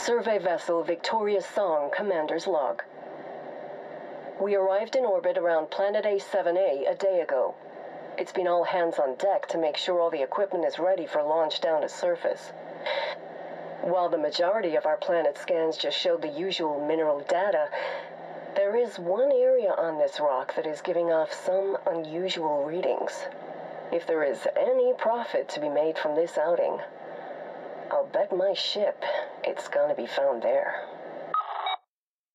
Survey vessel Victoria Song, Commander's log. We arrived in orbit around Planet A7A a day ago. It's been all hands on deck to make sure all the equipment is ready for launch down to surface. While the majority of our planet scans just showed the usual mineral data, there is one area on this rock that is giving off some unusual readings. If there is any profit to be made from this outing, I'll bet my ship it's gonna be found there.